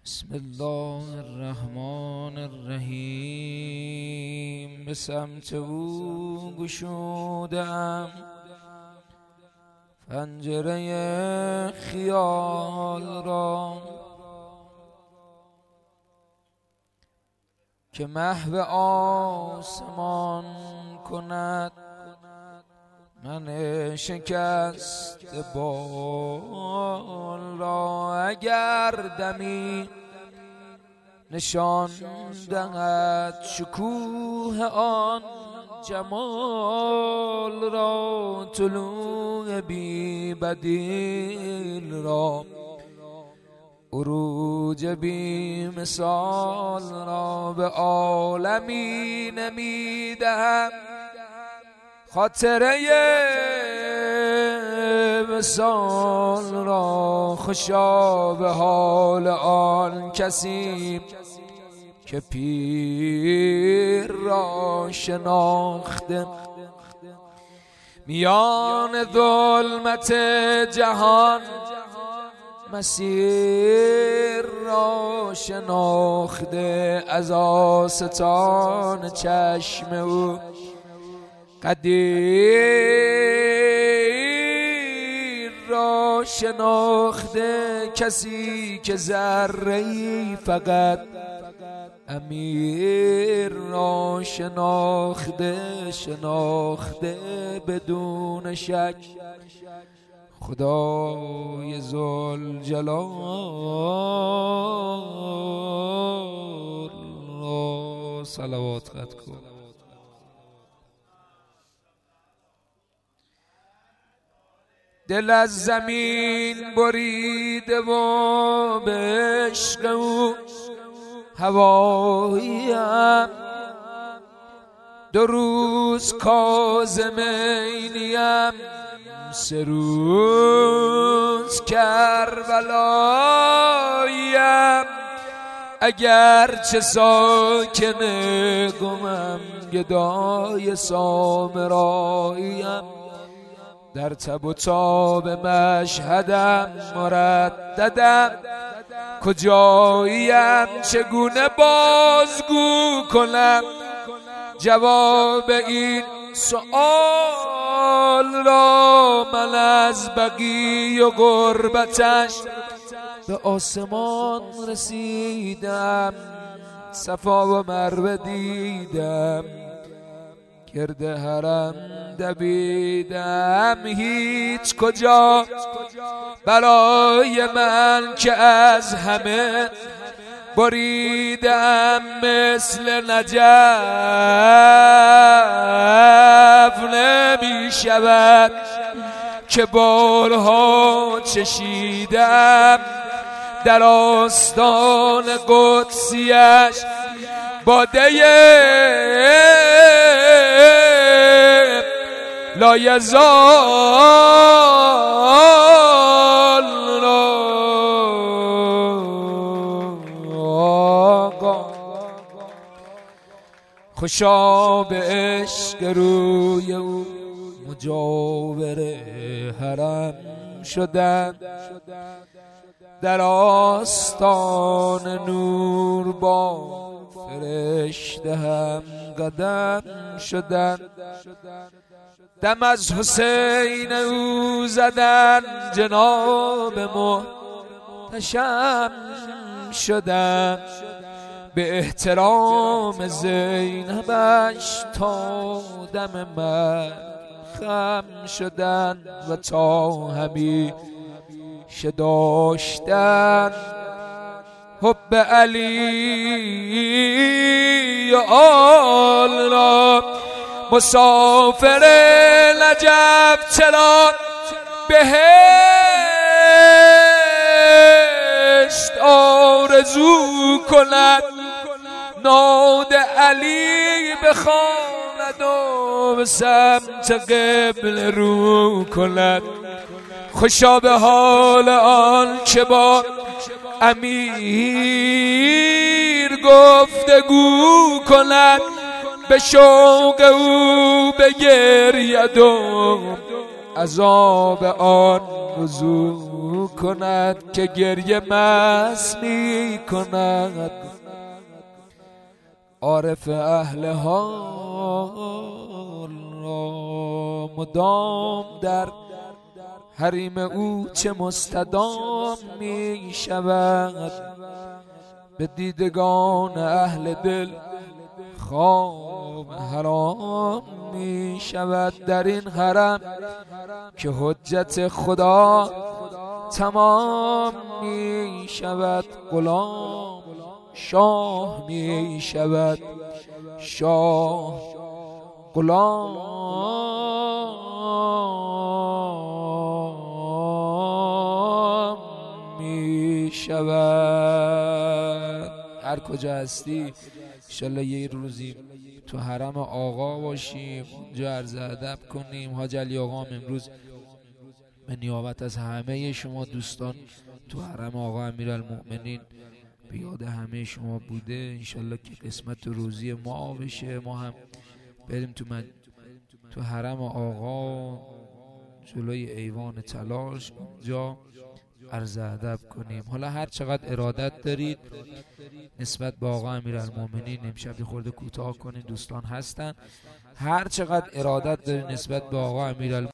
بسم الله الرحمن الرحیم. به سمت او گشودم پنجره خیال را که محو آسمان کند من شکست بال را. اگر دمی نشان دهد شکوه آن جمال را، طلوع بی بدیل را، عروج بی مثال را، به عالمی نمیدهم خاطره وصال را. خوشا به حال آن کسی که پیر را شناخته، میان ظلمت جهان مسیر را شناخته. از آستان چشم او قدیر را شناخته، کسی که ذره‌ای فقط امیر را شناخته بدون شک. خدای ذوالجلال را صلوات قد کن. دل از زمین بریده و به عشق او هواییم، 2 روز کاظمینیم، 3 روز کربلاییم. اگر چه ساکن گمم گدای سامراییم، در تب و تاب مشهدم مرددم. کجاییم چگونه بازگو کنم جواب این سؤال را؟ من از بقی و غربتش به آسمان رسیدم، صفا و مروه دیدم، گرد حرم دویدم. هیچ کجا برای من که از همه بریدم، مثل نجف نمی شود که بارها چشیدم. در آستان قدسیش باده لایزال آقا. خوشا به عشق روی او مجاور حرم شدم، در آستان نور با فرشته هم قدم شدن. دم از حسین او زدن جناب محتشم شدن، به احترام زینبش تا دم من خم شدن و تا همیشه داشتن حب علی و آل را. مسافر نجف چرا بهشت آرزو کند، ناد علی بخواند و به سمت قبله رو کند. خوشا به حال آن که با امیر گفتگو کند، به شوق او بگرید و عذاب آن وضو کند که گریه مست می کند. عارف اهل حال را مدام در حریم او چه مستدام می شود. به دیدگان اهل دل خواب حرام می شود. در این حرم که حجت خدا تمام می شود. غلام شاه می شود، شاه غلام می شود. هر کجا هستی انشالله یه روزی تو حرم آقا باشیم، اونجا عرض ادب کنیم. حاج علی آقا امروز به نیابت از همه شما دوستان تو حرم آقا امیرالمؤمنین به یاد همه شما بوده. انشالله که قسمت روزی ما بشه، ما هم بریم تو حرم آقا جلوی ایوان تلاش اونجا عرض ادب کنیم. حالا هر چقدر ارادت دارید نسبت به آقا امیرالمؤمنین، امشب یه خورده کوتاه کنین، دوستان هستن. هر چقدر ارادت دارید نسبت به آقا امیرالمؤمنین